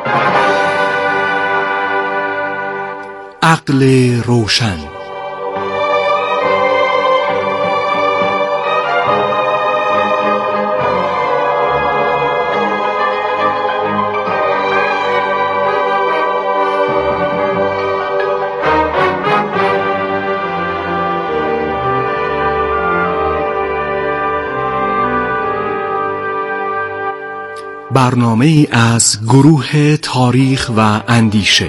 عقل روشن. برنامه‌ای از گروه تاریخ و اندیشه.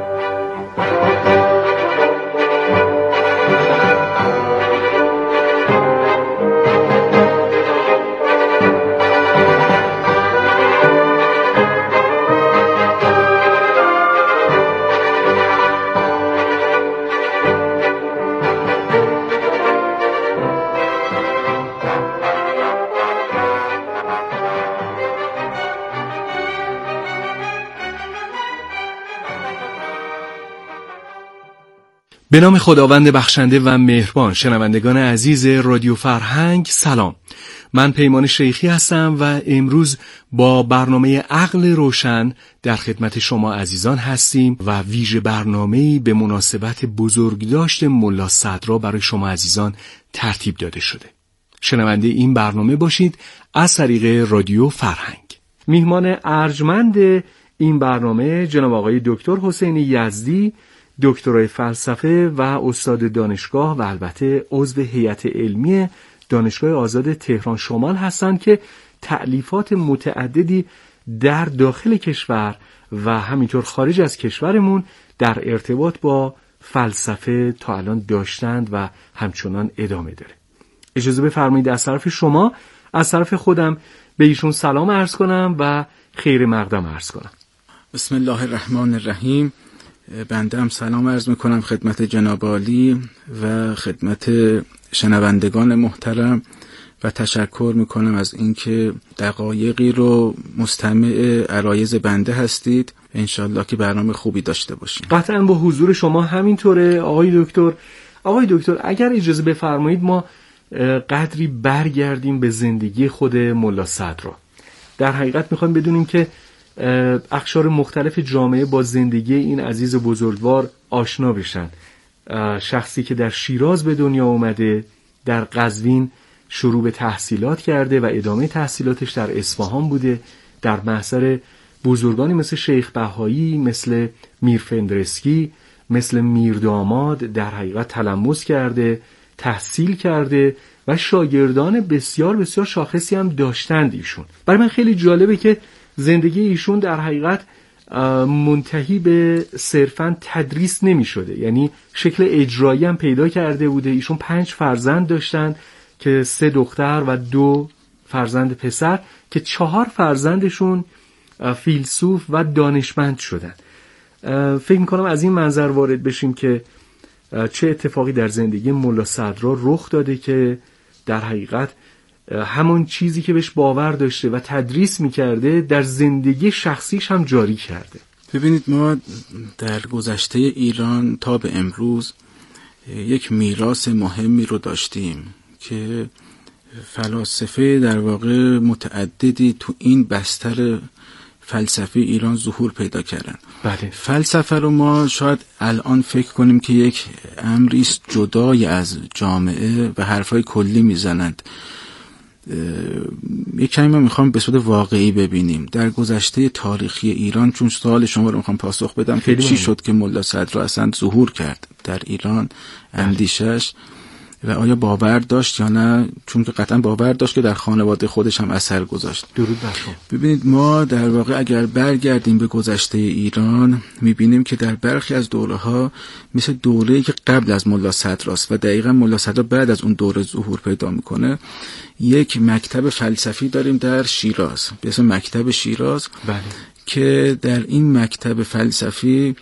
به نام خداوند بخشنده و مهربان. شنوندگان عزیز رادیو فرهنگ سلام. من پیمان شیخی هستم و امروز با برنامه عقل روشن در خدمت شما عزیزان هستیم و ویژه برنامه‌ای به مناسبت بزرگداشت ملا صدرا برای شما عزیزان ترتیب داده شده. شنونده این برنامه باشید از طریق رادیو فرهنگ. میهمان ارجمند این برنامه جناب آقای دکتر حسین یزدی، دکترای فلسفه و استاد دانشگاه و البته عضو هیئت علمی دانشگاه آزاد تهران شمال هستند که تألیفات متعددی در داخل کشور و همینطور خارج از کشورمون در ارتباط با فلسفه تا الان داشتند و همچنان ادامه داره. اجازه بفرمایید از طرف شما، از طرف خودم به ایشون سلام عرض کنم و خیر مقدم عرض کنم. بسم الله الرحمن الرحیم. بنده هم سلام عرض میکنم خدمت جناب عالی و خدمت شنوندگان محترم و تشکر میکنم از اینکه دقایقی رو مستمع عرایض بنده هستید. انشالله که برنامه خوبی داشته باشیم. قطعا با حضور شما همینطوره آقای دکتر. آقای دکتر اگر اجازه بفرمایید ما قدری برگردیم به زندگی خود ملا صدرا. در حقیقت میخوایم بدونیم که اقشار مختلف جامعه با زندگی این عزیز بزرگوار آشنا بشن. شخصی که در شیراز به دنیا اومده، در قزوین شروع به تحصیلات کرده و ادامه تحصیلاتش در اصفهان بوده، در محضر بزرگانی مثل شیخ بهایی، مثل میر فندرسکی، مثل میر داماد در حقیقت تلمس کرده، تحصیل کرده و شاگردان بسیار بسیار شاخصی هم داشتند ایشون. برای من خیلی جالبه که زندگی ایشون در حقیقت منتهی به صرفاً تدریس نمی شده، یعنی شکل اجرایی هم پیدا کرده بوده. ایشون 5 فرزند داشتن که 3 دختر و 2 فرزند پسر که 4 فرزندشون فیلسوف و دانشمند شدن. فکر میکنم از این منظر وارد بشیم که چه اتفاقی در زندگی ملا صدرا رخ داده که در حقیقت همون چیزی که بهش باور داشته و تدریس میکرده در زندگی شخصیش هم جاری کرده. ببینید ما در گذشته ایران تا به امروز یک میراث مهمی رو داشتیم که فلاسفه در واقع متعددی تو این بستر فلسفه ایران ظهور پیدا کردن. بله. فلسفه رو ما شاید الان فکر کنیم که یک امری است جدای از جامعه و حرفای کلی میزنند. یک کمی ما میخوام به صورت واقعی ببینیم در گذشته تاریخی ایران، چون سوال شما رو میخوام پاسخ بدم که چی شد که ملا صدرا اصلا ظهور کرد در ایران، اندیشش و آیا باور داشت یا نه، چون که قطعا باور داشت که در خانواده خودش هم اثر گذاشت. درود بر شما. ببینید ما در واقع اگر برگردیم به گذشته ایران میبینیم که در برخی از دوره‌ها مثل دوره‌ای که قبل از ملا صدراست و دقیقاً ملا صدرا بعد از اون دوره ظهور پیدا میکنه، یک مکتب فلسفی داریم در شیراز به اسم مکتب شیراز. بله. که در این مکتب فلسفی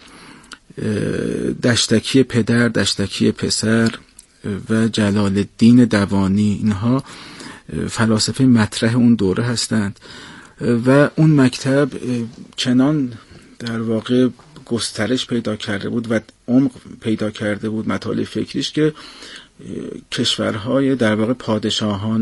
دشتکی پدر، دشتکی پسر و جلال الدین دوانی اینها فلاسفه مطرح اون دوره هستند و اون مکتب چنان در واقع گسترش پیدا کرده بود و عمق پیدا کرده بود مطالب فکریش که کشورهای در واقع پادشاهان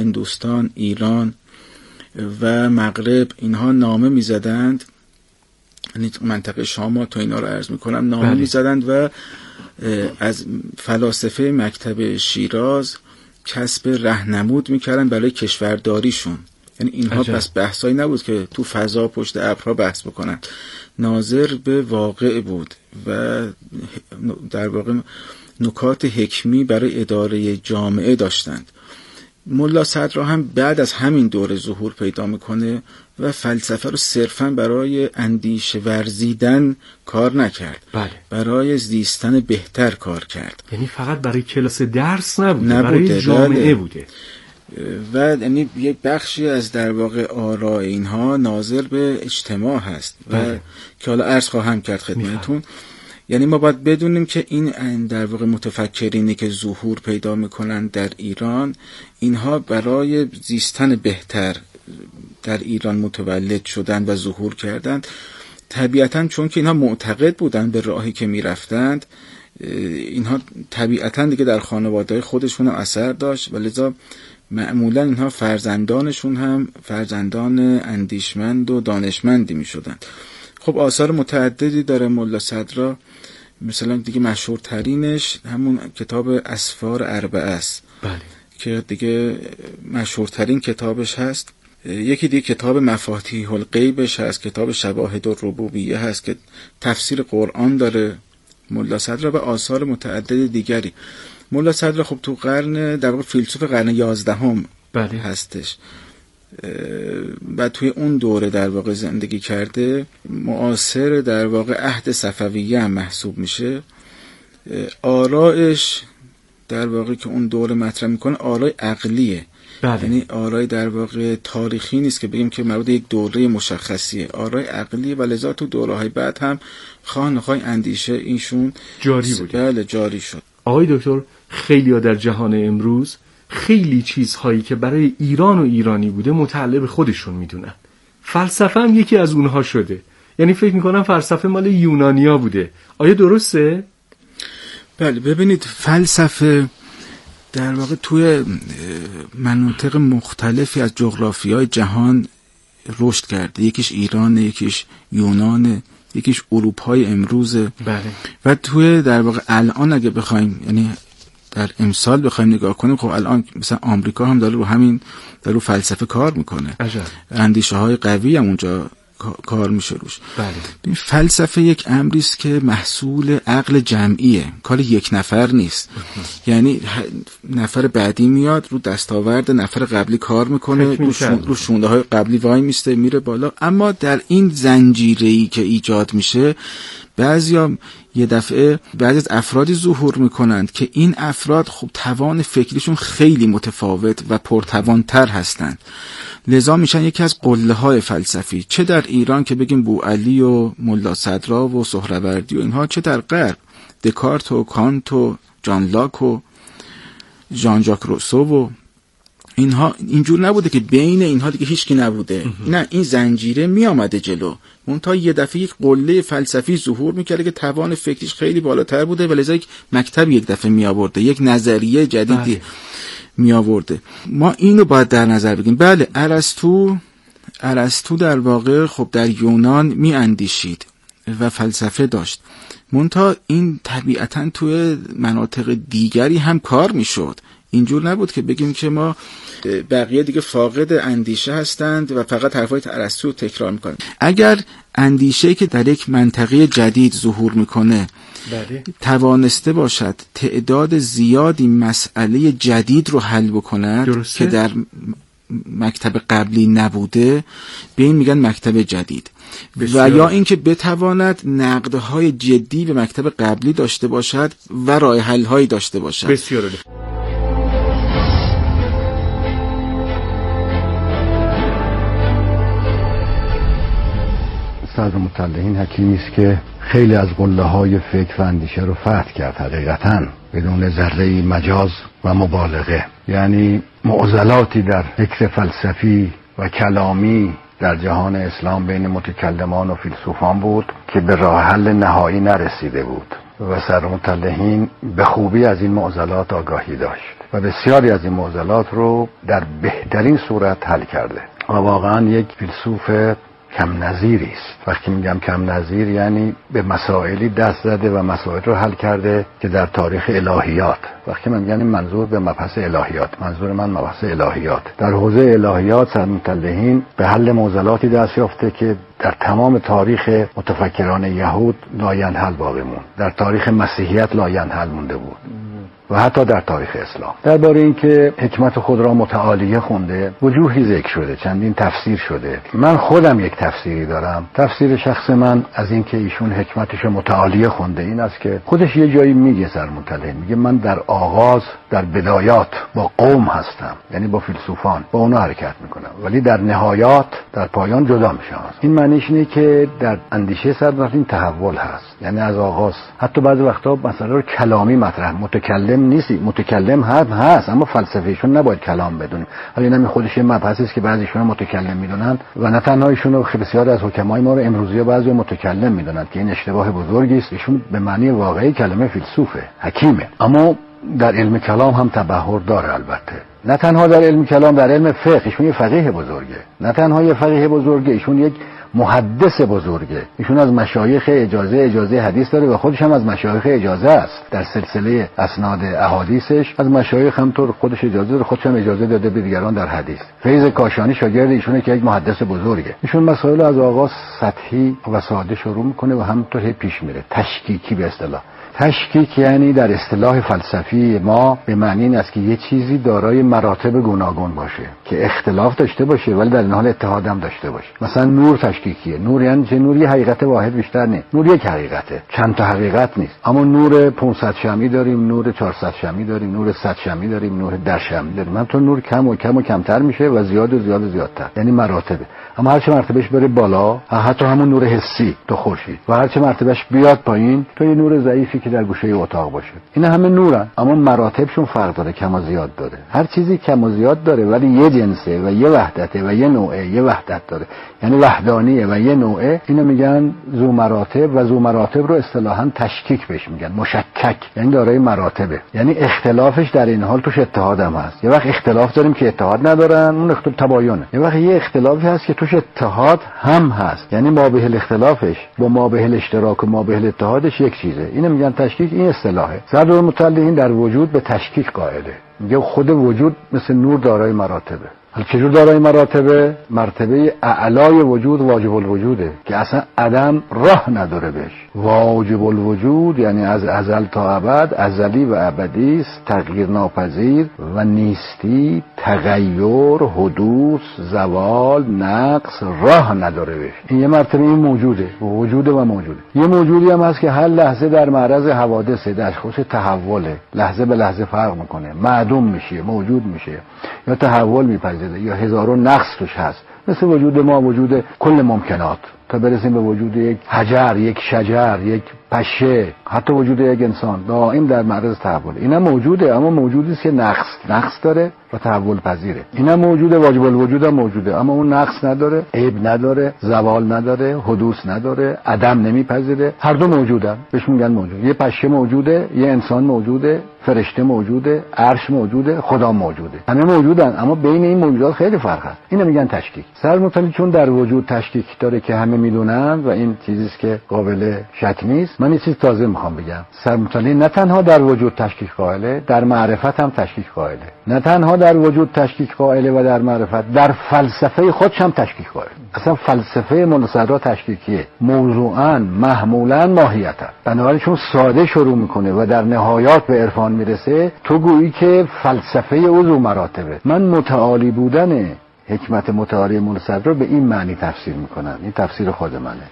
هندوستان، ایران و مغرب اینها نامه می‌زدند یعنی منطقه شام تو اینا رو عرض میکنم، نامه میزدند و از فلاسفه مکتب شیراز کسب راهنمود میکردن برای کشورداریشون. یعنی اینها پس بحثایی نبود که تو فضا پشت ابرها بحث بکنن، ناظر به واقع بود و در واقع نکات حکمی برای اداره جامعه داشتند. ملا صدرا هم بعد از همین دوره ظهور پیدا میکنه و فلسفه رو صرفاً برای اندیشه ورزیدن کار نکرد، برای زیستن بهتر کار کرد. یعنی فقط برای کلاس درس نبوده، برای جامعه بوده. و یعنی یک بخشی از در واقع آراء اینها ناظر به اجتماع هست و که حالا عرض خواهم کرد خدمتتون. یعنی ما باید بدونیم که این در واقع متفکرینی که ظهور پیدا میکنن در ایران، اینها برای زیستن بهتر در ایران متولد شدن و ظهور کردند. طبیعتاً چون که اینها معتقد بودن به راهی که میرفتند، اینها طبیعتاً دیگه در خانواده خودشون هم اثر داشت و لذا معمولاً اینها فرزندانشون هم فرزندان اندیشمند و دانشمندی میشدن. خب آثار متعددی داره ملا صدرا، مثلا دیگه مشهورترینش همون کتاب اسفار اربعه است که دیگه مشهورترین کتابش هست. یکی دیگه کتاب مفاتیح الغیبش هست، کتاب شواهد الربوبیه هست که تفسیر قرآن داره ملا صدرا و آثار متعدد دیگری. ملا صدرا خب تو قرن در واقع فیلسوف قرن 11 هستش و توی اون دوره در واقع زندگی کرده، معاصر در واقع عهد صفویه هم محسوب میشه. آرایش در واقع که اون دوره مطرح میکنه آرای عقلیه، یعنی آرای در واقع تاریخی نیست که بگیم که مربوط یک دوره مشخصیه، آرای عقلیه و لذا تو دوره‌های بعد هم خواهی اندیشه اینشون جاری بود. بله جاری شد. آقای دکتر، خیلی‌ها در جهان امروز خیلی چیزهایی که برای ایران و ایرانی بوده متعلق به خودشون میدونن. فلسفه هم یکی از اونها شده. یعنی فکر میکنم فلسفه مال یونانیا بوده. آیا درسته؟ بله، ببینید فلسفه در واقع توی مناطق مختلفی از جغرافیای جهان رشد کرده. یکیش ایرانه، یکیش یونانه، یکیش اروپای امروزه. بله. و توی در واقع الان اگه بخوایم یعنی در امسال بخوایم نگاه کنیم، خب الان مثلا آمریکا هم داره رو همین در رو فلسفه کار میکنه. اندیشه های قوی هم اونجا کار میشه روش. بله. فلسفه یک امری است که محصول عقل جمعیه، کار یک نفر نیست. یعنی نفر بعدی میاد رو دستاورد نفر قبلی کار میکنه، رو شونده های قبلی وای میسته میره بالا. اما در این زنجیره‌ای که ایجاد میشه، بعضیا یه دفعه بعضی از افرادی ظهور میکنند که این افراد خب توان فکریشون خیلی متفاوت و پرتوانتر هستند، لذا میشن یکی از قله‌های فلسفی، چه در ایران که بگیم بوعلی و ملا صدرا و سهروردی و اینها، چه در غرب دکارت و کانت و جان لاک و ژان ژاک روسو و اینها. اینجور نبوده که بین اینها دیگه هیچکی نبوده، نه، این زنجیره می آمده جلو. اون تا یه دفعه یک قله فلسفی ظهور میکرده که توان فکریش خیلی بالاتر بوده و لذا یک مکتب یک دفعه می آورده، یک نظریه جدیدی می آورده. ما اینو باید در نظر بگیریم. بله، ارسطو در واقع خب در یونان می اندیشید و فلسفه داشت، منتها این طبیعتاً توی مناطق دیگری هم کار می شد. اینجور نبود که بگیم که ما بقیه دیگه فاقد اندیشه هستند و فقط حرفای ارسطو تکرار میکنن. اگر اندیشه‌ای که در یک منطقه جدید ظهور میکنه توانسته باشد تعداد زیادی مسئله جدید رو حل بکند که در مکتب قبلی نبوده، به این میگن مکتب جدید. و یا اینکه بتواند نقدهای جدی به مکتب قبلی داشته باشد و راه حل‌هایی داشته باشد. بسیار عالی. صدر مطلعین حکیمی است که خیلی از قله‌های فکر و اندیشه رو فتح کرد، حقیقتاً بدون ذره‌ای مجاز و مبالغه. یعنی معضلاتی در فکر فلسفی و کلامی در جهان اسلام بین متکلمان و فیلسوفان بود که به راه حل نهایی نرسیده بود و صدر مطلعین به خوبی از این معضلات آگاهی داشت و بسیاری از این معضلات رو در بهترین صورت حل کرده و واقعاً یک فیلسوف کم نظیری است. وقتی میگم کم نظیر یعنی به مسائلی دست زده و مسائل رو حل کرده که در تاریخ الهیات، وقتی من میگم منظور به مبحث الهیات، منظور من مبحث الهیات، در حوزه الهیات سرمطلعین به حل معضلاتی دست یافته که در تمام تاریخ متفکران یهود لاینحل باقی موند، در تاریخ مسیحیت لاینحل مونده بود و حتی در تاریخ اسلام. درباره اینکه حکمت خود را متعالیه خونده وجوهی ذکر شده، چندین تفسیر شده. من خودم یک تفسیری دارم. تفسیر شخص من از اینکه ایشون حکمتش متعالیه خونده این است که خودش یه جایی میگه سرمطلع، میگه من در آغاز، در بدایات با قوم هستم، یعنی با فیلسوفان، با اونا حرکت میکنم، ولی در نهایات، در پایان جدا میشم. این معنیش اینه که در اندیشه سرمطلع تحول هست، یعنی از آغاز حتی بعضی وقتا مسئله رو کلامی مطرح، متکلم نیستی، متکلم هست اما فلسفیشون نباید کلام بدونیم. حالا اینم خودش یه مبحثی است که بعضیشون متکلم میدونن و نه تنها ایشون رو، بسیار از حکمای ما رو امروزی بعضی متکلم میدونن که این اشتباه بزرگی است. ایشون به معنی واقعی کلمه فیلسوفه، حکیمه، اما در علم کلام هم تبحر داره. البته نه تنها در علم کلام، در علم فقه ایشون یه فقیه بزرگه، نه تنها یه فقیه بزرگه، ایشون یک محدث بزرگه. ایشون از مشایخ اجازه حدیث داره و خودش هم از مشایخ اجازه است. در سلسله اسناد احادیثش از مشایخ هم تو خودش اجازه داره، خودش هم اجازه داده به دیگران در حدیث. فیض کاشانی شاگرد ایشونه که یک محدث بزرگه. ایشون مسائل از آغاز سطحی و ساده شروع میکنه و همینطور پیش میره، تشکیکی به اصطلاح. تشکیک یعنی در اصطلاح فلسفی ما به معنی این است که یه چیزی دارای مراتب گوناگون باشه که اختلاف داشته باشه ولی در این حال اتحاد هم داشته باشه. مثلا نور تشکیکیه. نور یعنی چه؟ نور یه حقیقت واحد بیشتر نیست. نور یک حقیقته، چند تا حقیقت نیست. اما نور 500 شمعی داریم، نور 400 شمعی داریم، نور 100 شمعی داریم، نور 10 شمعی داریم. من تو نور کم و کم و کمتر میشه و زیاد و زیاد و زیادتر، یعنی مراتبه. اما هر چه مرتبهش بره بالا، حتی همون نور حسی تو خورشید، و هر چه مرتبهش بیاد پایین تو یه نور ضعیفی که در گوشه اتاق باشه. اینا همه نورن اما مراتبشون فرق داره، کم و زیاد داره. هر چیزی کم و زیاد داره ولی یه جنسه و یه وحدته و یه نوعه، یه وحدت داره، یعنی وحدانیه و یه نوعه. اینو میگن ذو مراتب و ذو مراتب رو اصطلاحاً تشکیک بهش میگن، مشکک، یعنی دارای مراتبه، یعنی اختلافش در این حال توش اتحاد هم هست. یه وقت اختلاف داریم که اتحاد ندارن، اون اختلاف تباینه. یه وقت یه اختلافی هست که توش اتحاد هم هست، یعنی ما به اختلافش با ما به اشتراک و ما به اتحادش یک چیزه. اینو میگن تشکیک. این اصطلاحه. سرمطلعین در وجود به تشکیک قائله. میگه خود وجود مثل نور دارای مراتبه. حالا چجور دارای مراتبه؟ مرتبه اعلای وجود واجب الوجوده که اصلا عدم راه نداره بهش. واجب الوجود یعنی از ازل تا ابد، ازلی و ابدی است، تغییر ناپذیر و نیستی، تغییر، حدوث، زوال، نقص، راه نداره بهش. این یه مرتبه این موجوده، وجوده و موجوده. یه موجودی هم هست که هر لحظه در معرض حوادثه، در خصوص تحوله، لحظه به لحظه فرق میکنه، معدوم میشه، موجود میشه یا تحول میپذیره یا هزارو نقص توش هست. مثل وجود ما، وجود کل ممکنات، تا برسیم به وجود یک حجر، یک شجر، یک پشه، حتی وجود یک انسان دائم در معرض تحول. اینا موجوده اما موجودی است که نقص داره و تحول پذیره. اینا موجوده، واجب الوجود هم موجوده اما اون نقص نداره، عیب نداره، زوال نداره، حدوث نداره، عدم نمیپذیره. هر دو موجودن، بهش میگن موجود. یه پشه موجوده، یه انسان موجوده، فرشته موجوده، عرش موجوده، خدا موجوده. همه موجودن اما بین این موجودات خیلی فرق هست. اینو میگن تشکیک. سرمطلع چون در وجود تشکیک داره که همه میدونن و این چیزی است که قابل شک نیست. من یه چیز تازه میخوام بگم. سرمطلع نه تنها در وجود تشکیک قائله، در معرفت هم تشکیک قائله. نه تنها در وجود تشکیک قائله و در معرفت، در فلسفه خودش هم تشکیک قائله. اصلا فلسفه ملا صدرا تشکیکیه، موضوعاً، محمولاً، ماهیتاً. بنابراین چون ساده شروع میکنه و در نهایات به عرفان میرسه، تو گویی که فلسفه او ذو مراتبه. من متعالی بودن حکمت متعالی ملا صدرا به این معنی تفسیر میکنم. این تفسیر خود منه.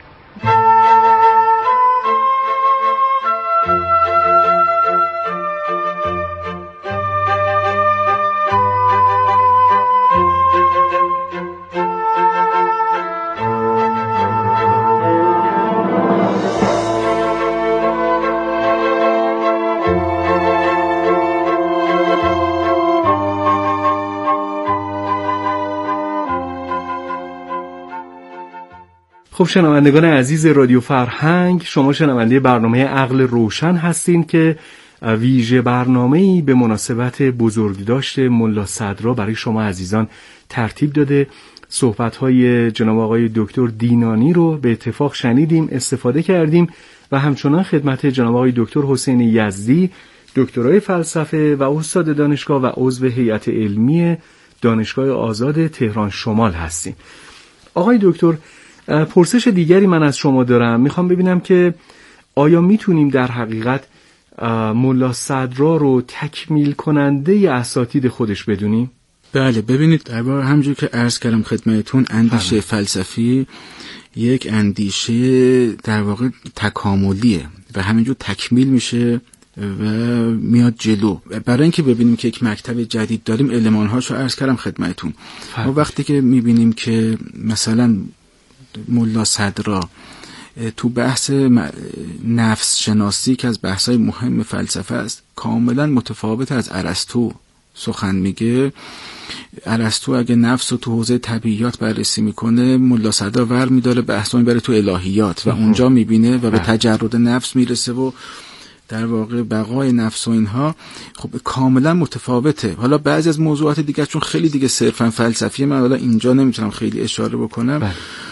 خب شنوندگان عزیز رادیو فرهنگ، شما شنونده برنامه عقل روشن هستین که ویژه برنامه‌ای به مناسبت بزرگداشت ملا صدرا برای شما عزیزان ترتیب داده صحبت‌های جناب آقای دکتر دینانی رو به اتفاق شنیدیم، استفاده کردیم و همچنان خدمت جناب آقای دکتر حسین یزدی، دکترای فلسفه و استاد دانشگاه و عضو هیئت علمی دانشگاه آزاد تهران شمال هستیم. آقای دکتر، پرسش دیگری من از شما دارم. میخوام ببینم که آیا میتونیم در حقیقت ملا صدرا رو تکمیل کننده اساتید خودش بدونیم؟ بله، ببینید در واقع همونجور که عرض کردم خدمتتون، اندیشه فلسفی یک اندیشه در واقع تکاملیه و همینجور تکمیل میشه و میاد جلو. برای اینکه ببینیم که یک مکتب جدید داریم، المان‌هاشو عرض کردم خدمتتون. ما وقتی که میبینیم که مثلا ملا صدرا تو بحث نفس شناسی که از بحث‌های مهم فلسفه است کاملا متفاوت از ارسطو سخن میگه. ارسطو اگه نفس رو تو حوزه طبیعیات بررسی میکنه، ملا صدرا ور میداره بحثا میبره تو الهیات و اونجا میبینه و به تجرد نفس میرسه و در واقع بقای نفس و اینها خب کاملا متفاوته. حالا بعضی از موضوعات دیگه چون خیلی دیگه صرفا فلسفیه، من حالا اینجا نمیتونم خیلی اشاره بکنم.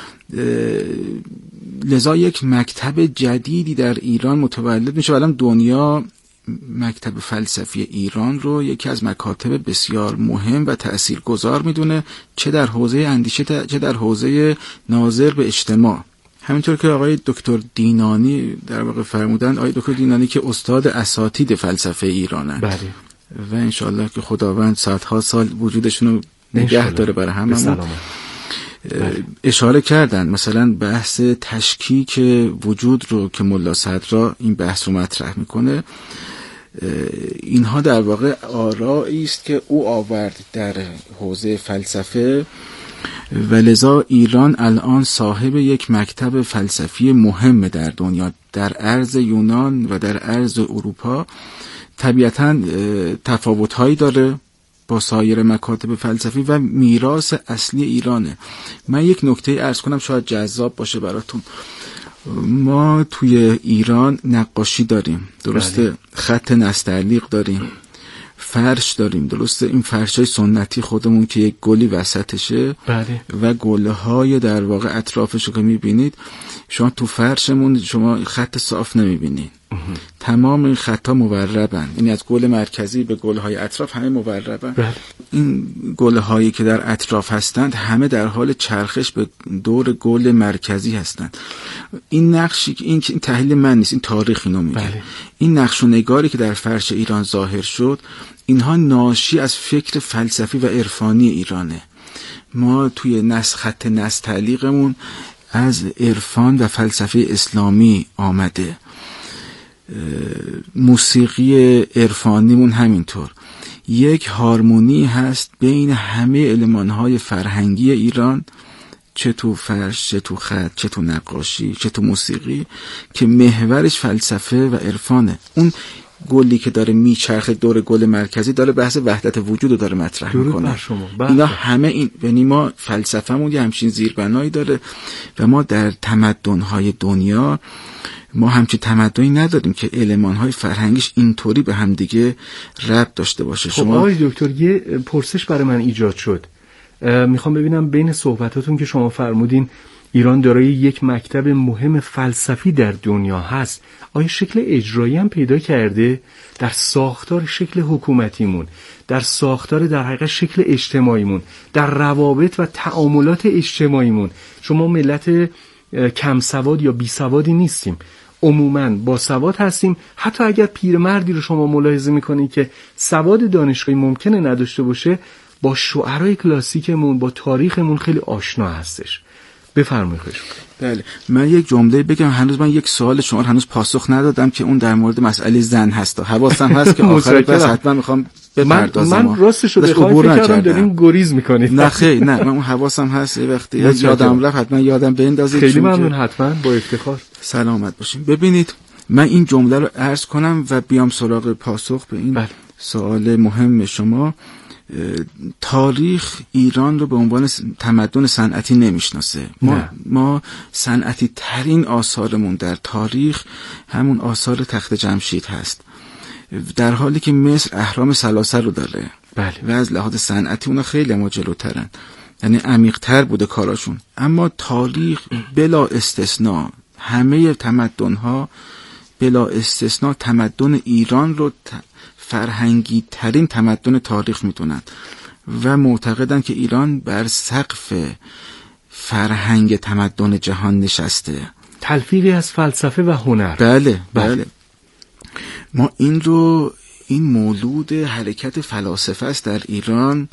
لذا یک مکتب جدیدی در ایران متولد میشه. الان دنیا مکتب فلسفی ایران رو یکی از مکاتب بسیار مهم و تأثیرگذار میدونه، چه در حوزه اندیشه چه در حوزه ناظر به اجتماع. همینطور که آقای دکتر دینانی در واقع فرمودن، آقای دکتر دینانی که استاد اساتید فلسفه ایرانند. بله. و انشالله که خداوند صدها سال وجودشون رو نگه داره برای هممون. اشاره کردن مثلا بحث تشکیک وجود رو که ملا صدرا این بحث رو مطرح میکنه، اینها در واقع آرایی است که او آورد در حوزه فلسفه و لذا ایران الان صاحب یک مکتب فلسفی مهم در دنیا، در ارض یونان و در ارض اروپا. طبیعتاً تفاوت‌هایی داره با سایر مکاتب فلسفی و میراث اصلی ایرانه. من یک نکته عرض کنم شاید جذاب باشه براتون. ما توی ایران نقاشی داریم، درسته؟ بله. خط نستعلیق داریم، فرش داریم، درسته؟ این فرشای سنتی خودمون که یک گلی وسطشه. بله. و گله های در واقع اطرافشو که میبینید، شما تو فرشمون شما خط صاف نمیبینید. تمام این خطا موربن، یعنی از گل مرکزی به گل های اطراف همه موربن. بله. این گل هایی که در اطراف هستند همه در حال چرخش به دور گل مرکزی هستند. این نقشی این تحلیل من نیست، این تاریخ اینو میگه. بله. این نقش و نگاری که در فرش ایران ظاهر شد، اینها ناشی از فکر فلسفی و عرفانی ایرانه. ما توی خط نستعلیقمون از عرفان و فلسفه اسلامی آمده. موسیقی عرفانیمون همینطور. یک هارمونی هست بین همه المان‌های فرهنگی ایران، چه تو فرش، چه تو خط، چه تو نقاشی، چه تو موسیقی، که محورش فلسفه و عرفانه. اون گلی که داره میچرخه دور گل مرکزی داره بحث وحدت وجود رو داره مطرح میکنه. اینا همه این، یعنی ما فلسفه‌مون یه همچین زیربنایی داره و ما در تمدن‌های دنیا ما همچین تمدنی نداریم که المان‌های فرهنگیش اینطوری به هم دیگه ربط داشته باشه. خب آقای دکتر، یه پرسش برای من ایجاد شد. میخوام ببینم بین صحبتاتون که شما فرمودین ایران دارای یک مکتب مهم فلسفی در دنیا هست، آیا شکل اجرایی هم پیدا کرده در ساختار شکل حکومتیمون، در ساختار در حقیقت شکل اجتماعیمون، در روابط و تعاملات اجتماعیمون؟ شما ملت کم سواد یا بی سوادی نیستیم، عموماً با سواد هستیم. حتی اگر پیرمردی رو شما ملاحظه میکنید که سواد دانشگاهی ممکنه نداشته باشه، با شعرهای کلاسیکمون، با تاریخمون خیلی آشنا هستش. بفرمایید. بله، من یک جمله بگم. هنوز من یک سوال شما رو هنوز پاسخ ندادم که اون در مورد مسئله زن هست. حواسم هست که آخر بس حتما میخوام بپردازم. من راستش رو بخوام فکر کردم داریم گریز میکنید. نه خیر، نه، من اون حواسم هست. وقتی یادم رفت حتما یادم بندازید. خیلی ممنون، حتما، با افتخار. سلامت باشین. ببینید، من این جمله رو عرض کنم و بیام سراغ پاسخ به این سوال مهم شما. تاریخ ایران رو به عنوان تمدن صنعتی نمیشناسه. ما صنعتی ترین آثارمون در تاریخ همون آثار تخت جمشید هست، در حالی که مصر اهرام ثلاثه رو داره. بله. و از لحاظ صنعتی اونا خیلی ما جلوترن. یعنی عمیق‌تر بوده کاراشون. اما تاریخ بلا استثناء همه تمدن‌ها بلا استثناء تمدن ایران رو فرهنگی ترین تمدن تاریخ میدونن و معتقدن که ایران بر سقف فرهنگ تمدن جهان نشسته، تلفیقی از فلسفه و هنر. بله. ما این مولود حرکت فلاسفه است در ایران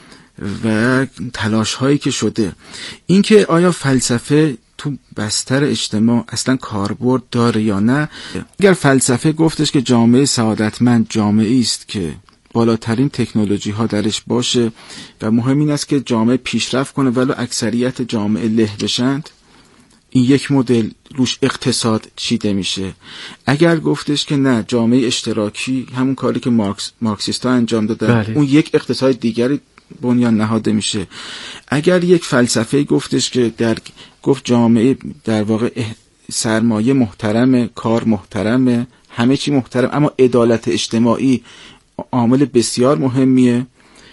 و تلاش هایی که شده. این که آیا فلسفه تو بستر اجتماع اصلا کاربرد داره یا نه، اگر فلسفه گفتش که جامعه سعادتمند جامعه است که بالاترین تکنولوژی ها درش باشه و مهم این است که جامعه پیشرفت کنه ولو اکثریت جامعه له بشند، این یک مدل روش اقتصاد چیده میشه. اگر گفتش که نه، جامعه اشتراکی، همون کاری که مارکسیستا انجام دادن، اون یک اقتصاد دیگری بنیان نهاده میشه. اگر یک فلسفه گفتش که گفت جامعه در واقع سرمایه محترمه، کار محترمه، همه چی محترم، اما عدالت اجتماعی عامل بسیار مهمیه،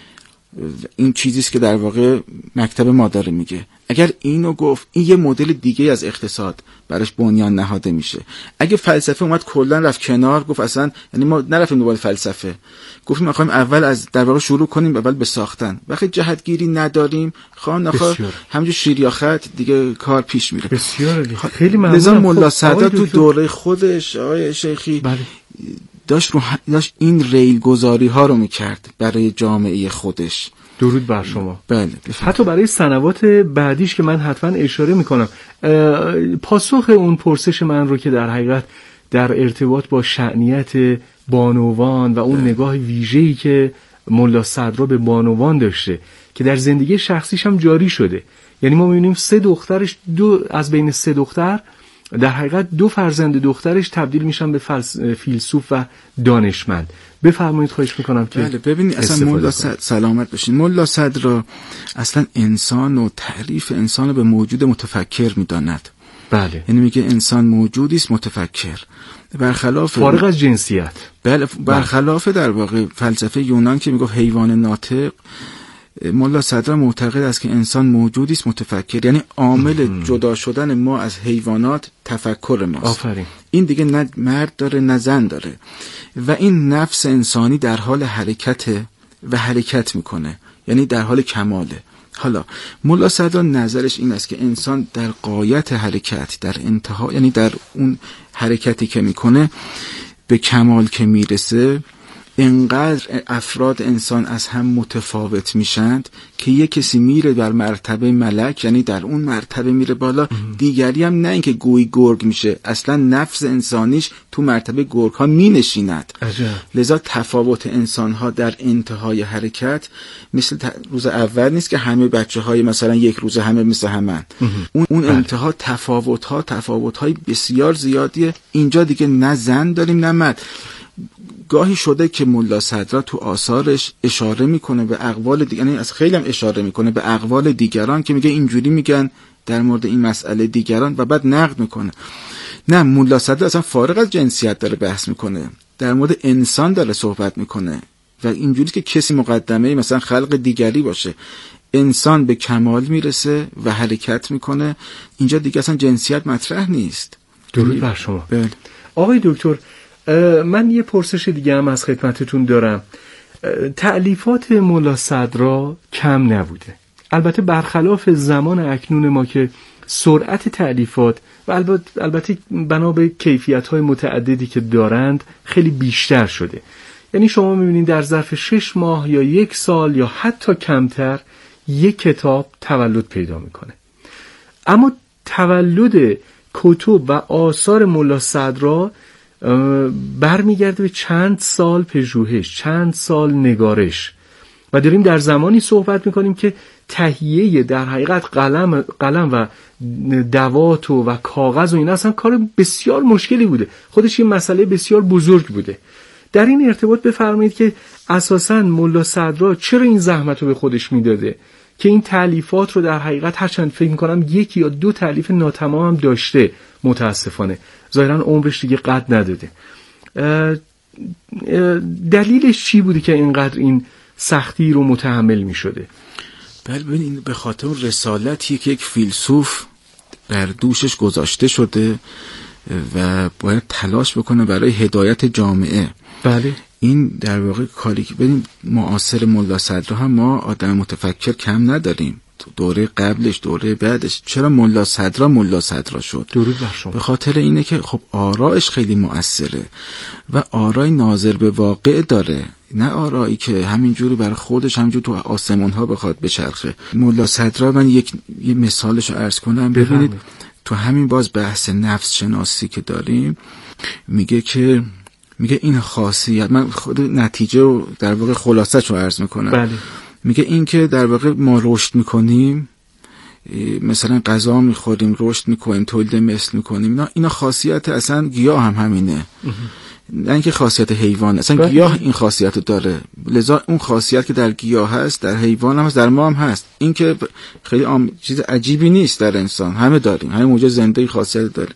این چیزیست که در واقع مکتب ما داره میگه. اگر اینو گفت، این یه مدل دیگه از اقتصاد براش بنیان نهاده میشه. اگه فلسفه اومد کلا رفت کنار، گفت اصلا، یعنی ما نرفتیم دنبال فلسفه، گفتیم میخوایم اول از در واقع شروع کنیم اول به ساختن، وقتی جهتگیری نداریم خواهم نخواه همونجور شیر یا خط دیگه کار پیش میره. بسیار خیلی ممنونم. لذا ملا صدرا تو دوره خودش آقای شیخی داشت این ریل گذاری ها رو میکرد برای جامعه خودش. درود بر شما. بله. حتی برای سنوات بعدیش که من حتما اشاره میکنم، پاسخ اون پرسش من رو که در حقیقت در ارتباط با شأنیت بانوان و اون نگاه ویژه‌ای که ملا صدرا به بانوان داشته که در زندگی شخصیش هم جاری شده، یعنی ما میبینیم 3 دخترش، 2 از بین 3 دختر در حقیقت 2 فرزند دخترش تبدیل میشن به فیلسوف و دانشمند. بفرمایید خواهش میکنم که بله. ببینید اصلا ملا سلامت باشین، ملا صدرا اصلا انسان و تعریف انسان به موجود متفکر میداند. بله. یعنی میگه انسان موجودی است متفکر، برخلاف فارغ از جنسیت. بله، برخلاف در واقع فلسفه یونان که میگفت حیوان ناطق، ملا صدرا معتقد است که انسان موجودی است متفکر، یعنی عامل جدا شدن ما از حیوانات تفکر ماست. آفرین. این دیگه نه مرد داره نه زن داره و این نفس انسانی در حال حرکت و حرکت میکنه، یعنی در حال کماله. حالا ملا صدرا نظرش این است که انسان در غایت حرکت، در انتها، یعنی در اون حرکتی که میکنه به کمال که میرسه، انقدر افراد انسان از هم متفاوت میشند که یک کسی میره در مرتبه ملک، یعنی در اون مرتبه میره بالا، دیگری هم نه اینکه گوی گرگ میشه، اصلا نفس انسانیش تو مرتبه گرگ ها می نشیند. لذا تفاوت انسان ها در انتهای حرکت مثل روز اول نیست که همه بچه های مثلا یک روز همه مثل همن. اون انتها تفاوت های بسیار زیادیه. اینجا دیگه نه زن داریم نه مرد. گاهی شده که ملا صدرا تو آثارش اشاره میکنه به اقوال یعنی از خیلی هم اشاره میکنه به اقوال دیگران که میگه اینجوری میگن در مورد این مسئله دیگران و بعد نقد میکنه. نه، ملا صدرا اصلا فارغ از جنسیت داره بحث میکنه، در مورد انسان داره صحبت میکنه و اینجوری که کسی مقدمه مثلا خلق دیگری باشه. انسان به کمال میرسه و حرکت میکنه، اینجا دیگه اصلا جنسیت مطرح نیست. درود بر شما. بله. آقای دکتر، من یه پرسش دیگه هم از خدمتتون دارم. تألیفات ملا صدرا کم نبوده، البته برخلاف زمان اکنون ما که سرعت تألیفات و البته بنا به کیفیت‌های متعددی که دارند خیلی بیشتر شده. یعنی شما می‌بینید در ظرف 6 ماه یا 1 سال یا حتی کمتر یک کتاب تولد پیدا میکنه. اما تولد کتب و آثار ملا صدرا برمیگرده به چند سال پژوهش، چند سال نگارش و داریم در زمانی صحبت میکنیم که تهیه در حقیقت قلم و دوات و کاغذ و این اصلا کار بسیار مشکلی بوده، خودش یه مسئله بسیار بزرگ بوده. در این ارتباط بفرمایید که اساساً ملا صدرا چرا این زحمت رو به خودش میداده که این تألیفات رو در حقیقت هرچند فکر میکنم 1 یا 2 تألیف ناتمام هم داشته، متاسفانه ظاهراً عمرش دیگه قد نداده. دلیلش چی بوده که اینقدر این سختی رو متحمل میشده؟ بله ببینید، به خاطر اون رسالتی که یک فیلسوف بر دوشش گذاشته شده و باید تلاش بکنه برای هدایت جامعه. بله این در واقع کاری که ببین معاصر ملا صدرا هم ما آدم متفکر کم نداریم، دوره قبلش دوره بعدش. چرا ملا صدرا شد؟ درود بر شما. به خاطر اینه که خب آرایش خیلی مؤثره و آرای ناظر به واقع داره، نه آرایی که همینجوری برای خودش همینجور تو آسمون ها بخواد بچرخه. ملا صدرا من یه مثالش رو عرض کنم. ببینید تو همین باز بحث نفس شناسی که داریم میگه این خاصیت، من خود نتیجه و در واقع خلاصه‌شو عرض میکنم. بله. میگه این که در واقع ما رشد میکنیم، مثلا غذا میخوریم، رشد میکنیم، تولید مثل میکنیم، اینا خاصیت اصلا گیاه هم همینه، نه اینکه خاصیت حیوان. اصلا گیاه این خاصیت داره، لذا اون خاصیت که در گیاه هست در حیوان هم هست، در ما هم هست. این که خیلی چیز عجیبی نیست، در انسان همه داریم، همه موجود زنده خاصیت داره.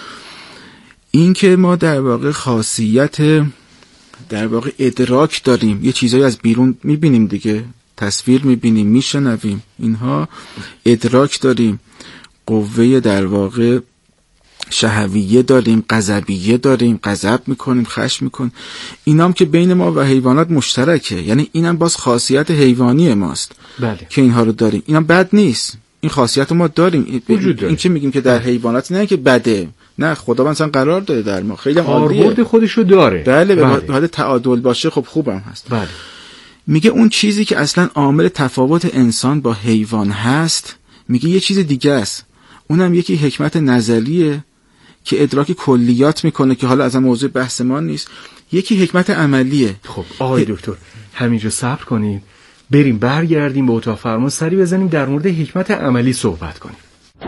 این که ما در واقع خاصیت در واقع ادراک داریم، یه چیزایی از بیرون میبینیم دیگه، تصویر میبینیم، میشنویم، اینها ادراک داریم، قوه در واقع شهویه داریم، غضبیه داریم، غضب میکنیم، خشم میکنیم. اینام که بین ما و حیوانات مشترکه، یعنی اینم باز خاصیت حیوانی ماست. بله. که اینها رو داریم. اینم بد نیست، این خاصیت ما داریم. این که میگیم که در حیوانات نه که بده، نه، خدا مثلا قرار داده در ما، خیلی عالیه، کاربرد خودشو داره. بله، به حال تعادل باشه خب خوبم هست. بله. میگه اون چیزی که اصلا عامل تفاوت انسان با حیوان هست، میگه یه چیز دیگه است، اونم یکی حکمت نظریه که ادراک کلیات میکنه، که حالا از موضوع بحث ما نیست. یکی حکمت عملیه. خب آقای دکتر همینجا صبر کنید، بریم برگردیم به اتاق فرمان، سری بزنیم در مورد حکمت عملی صحبت کنیم.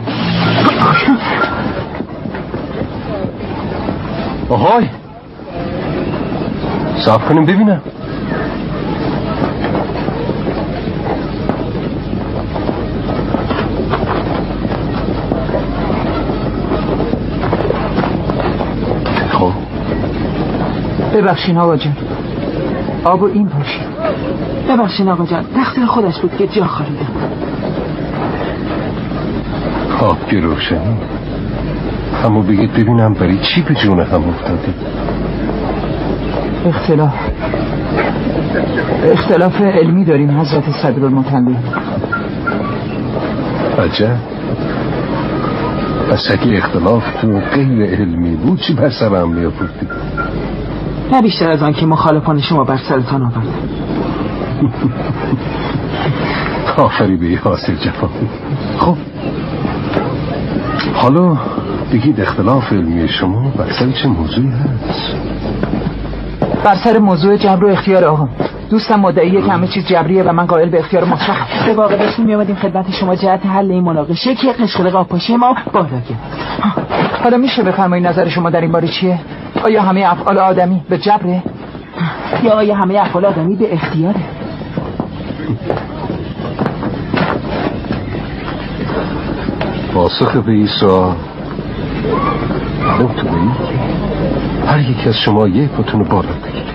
آهای صبر کنیم ببینم. خب ببخشین آقا جان، آبو این پاشید. ببخشین آقا جان، تقصیر خودش بود که جا خالیدم. آب که روشنی، همو بگید ببینم برای چی به جون هم افتادی؟ اختلاف علمی داریم حضرت صدرالمتنبی. عجب، پس اگه اختلاف تو غیر علمی بود چی بر سرم می آوردی؟ نه بیشتر از آن که مخالفان شما بر سرتان آورد. آفری به حاصل جوابی. خب حالا بگید اختلاف علمی شما بر سر چه موضوعی هست؟ بر سر موضوع جبر و اختیار آقا. دوستم مدعیه که همه چیز جبریه و من قائل به اختیار مطلق. به واقع داشتیم میامدیم خدمت شما جهت حل این مناقشه که قشقلق آبپاشی ما بالا گرفت. حالا میشه بفرمایید نظر شما در این باره چیه؟ آیا همه افعال آدمی به جبره؟ یا آیا همه افعال آدمی به اختیاره؟ پاسخ به این سوال نمیتونه هر یکی از شما یک پاتون بالا بگیرید.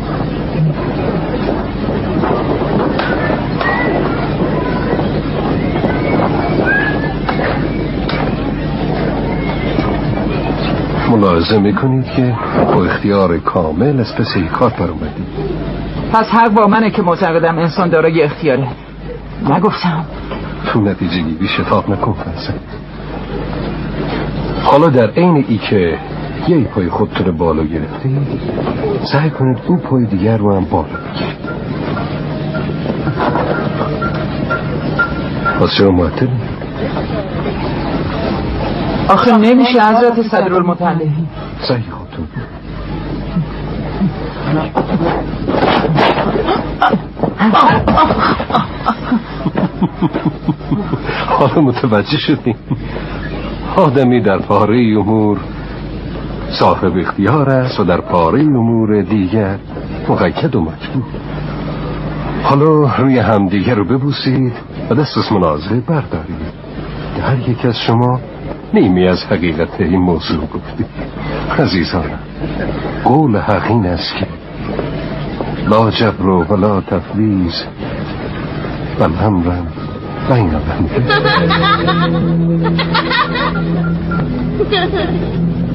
ملاحظه میکنید که با اختیار کامل از پس یک کار پر اومدید. پس حق با منه که معتقدم انسان دارای اختیاره. نگفتم تو نتیجه گیری شتاب نکن فرزن. حالا در عین ای که یه پای خودتون بالا گرفتید، سعی کنید اون پای دیگر رو هم بالا بگیرید. پس چرا معطلی؟ آخه نمیشه حضرت صدرالمتنبی. سعی خودتون. حالا متوجه شدیم آدمی در پاره امور صاحب اختیار است و در پاره امور دیگر مقید و مجبور. حالا روی همدیگر رو ببوسید و دست از منازعه بردارید. هر یک از شما نیمی از حقیقت این موضوع گفتید. عزیزانم، قول حق این است که لا جبر ولا تفویض بل امرا زینب